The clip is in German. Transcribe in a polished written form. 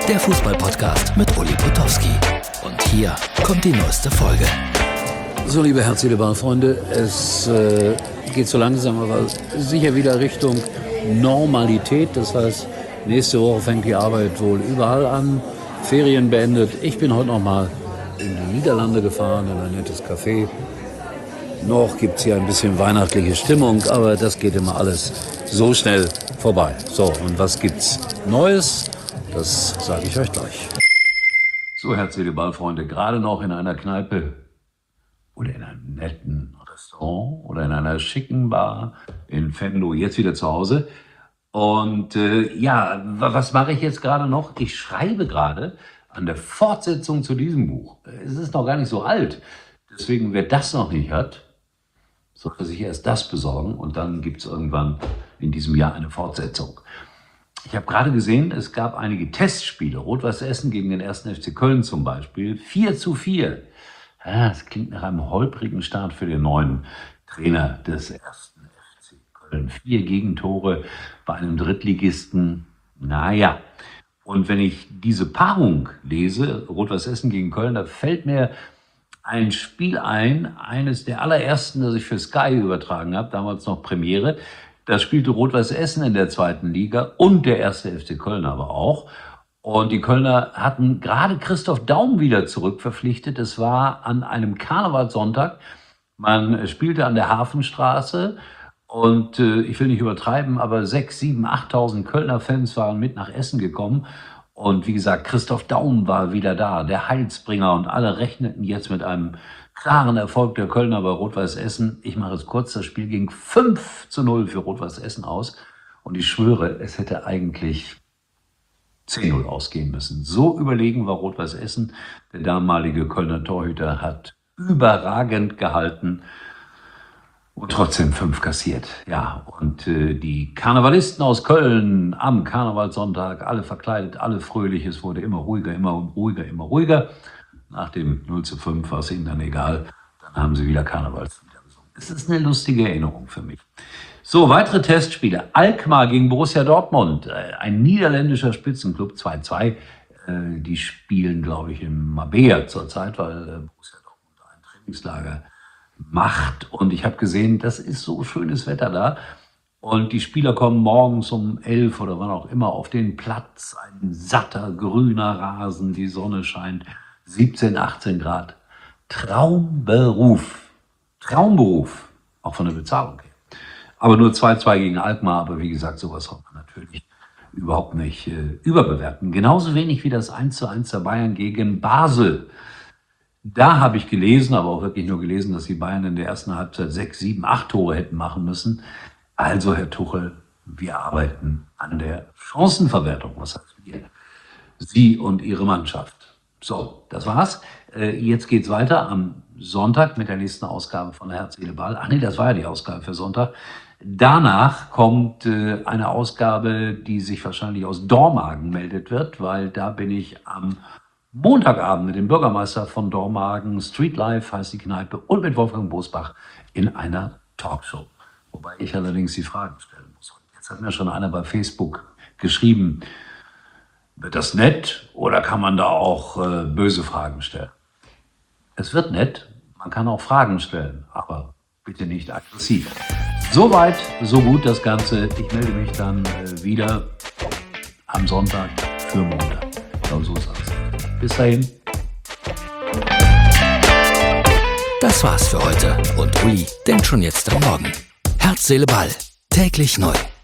der Fußball-Podcast mit Uli Potowski. Und hier kommt die neueste Folge. So, liebe Herz-Seele-Ball-Freunde, es geht so langsam, aber sicher wieder Richtung Normalität. Das heißt, nächste Woche fängt die Arbeit wohl überall an, Ferien beendet. Ich bin heute noch mal in die Niederlande gefahren, in ein nettes Café. Noch gibt es hier ein bisschen weihnachtliche Stimmung, aber das geht immer alles so schnell vorbei. So, und was gibt's Neues? Das sage ich euch gleich. So, Herz-Seele-Ball-Freunde, gerade noch in einer Kneipe oder in einem netten Restaurant oder in einer schicken Bar in Venlo, jetzt wieder zu Hause. Und was mache ich jetzt gerade noch? Ich schreibe gerade an der Fortsetzung zu diesem Buch. Es ist noch gar nicht so alt. Deswegen, wer das noch nicht hat, sollte sich erst das besorgen und dann gibt es irgendwann in diesem Jahr eine Fortsetzung. Ich habe gerade gesehen, es gab einige Testspiele. Rot-Weiß Essen gegen den 1. FC Köln zum Beispiel. 4:4. Ja, das klingt nach einem holprigen Start für den neuen Trainer des 1. FC Köln. 4 Gegentore bei einem Drittligisten. Naja. Und wenn ich diese Paarung lese, Rot-Weiß Essen gegen Köln, da fällt mir ein Spiel ein, eines der allerersten, das ich für Sky übertragen habe, damals noch Premiere. Da spielte Rot-Weiß Essen in der 2. Liga und der 1. FC Köln aber auch. Und die Kölner hatten gerade Christoph Daum wieder zurückverpflichtet. Es war an einem Karnevalssonntag. Man spielte an der Hafenstraße und ich will nicht übertreiben, aber 6.000, 7.000, 8.000 Kölner Fans waren mit nach Essen gekommen. Und wie gesagt, Christoph Daum war wieder da, der Heilsbringer. Und alle rechneten jetzt mit einem klaren Erfolg der Kölner bei Rot-Weiß Essen. Ich mache es kurz, das Spiel ging 5:0 für Rot-Weiß Essen aus. Und ich schwöre, es hätte eigentlich 10:0 ausgehen müssen. So überlegen war Rot-Weiß Essen. Der damalige Kölner Torhüter hat überragend gehalten. Und trotzdem 5 kassiert. Ja, und die Karnevalisten aus Köln am Karnevalssonntag, alle verkleidet, alle fröhlich. Es wurde immer ruhiger, immer ruhiger, immer ruhiger. Nach dem 0:5 war es ihnen dann egal. Dann haben sie wieder Karnevalslieder gesungen. Es ist eine lustige Erinnerung für mich. So, weitere Testspiele. Alkmaar gegen Borussia Dortmund. Ein niederländischer Spitzenclub, 2:2. Die spielen, glaube ich, in Marbella zurzeit, weil Borussia Dortmund ein Trainingslager macht. Und ich habe gesehen, das ist so schönes Wetter da. Und die Spieler kommen morgens um 11 oder wann auch immer auf den Platz. Ein satter, grüner Rasen, die Sonne scheint. 17, 18 Grad. Traumberuf. Traumberuf. Auch von der Bezahlung her. Aber nur 2:2 gegen Alkmaar. Aber wie gesagt, sowas soll man natürlich überhaupt nicht überbewerten. Genauso wenig wie das 1:1 der Bayern gegen Basel. Da habe ich gelesen, aber auch wirklich nur gelesen, dass die Bayern in der ersten Halbzeit 6, 7, 8 Tore hätten machen müssen. Also, Herr Tuchel, wir arbeiten an der Chancenverwertung. Was heißt wir? Sie und Ihre Mannschaft. So, das war's. Jetzt geht's weiter am Sonntag mit der nächsten Ausgabe von Herz-Seele-Ball. Ach nee, das war ja die Ausgabe für Sonntag. Danach kommt eine Ausgabe, die sich wahrscheinlich aus Dormagen meldet wird, weil da bin ich am Montagabend mit dem Bürgermeister von Dormagen, Street Life heißt die Kneipe, und mit Wolfgang Bosbach in einer Talkshow. Wobei ich allerdings die Fragen stellen muss. Jetzt hat mir schon einer bei Facebook geschrieben, wird das nett oder kann man da auch böse Fragen stellen? Es wird nett, man kann auch Fragen stellen, aber bitte nicht aggressiv. Soweit, so gut das Ganze. Ich melde mich dann wieder am Sonntag für Montag. Genau so ist es. Bis dahin. Das war's für heute. Und Uli denkt schon jetzt am Morgen. Herz, Seele, Ball. Täglich neu.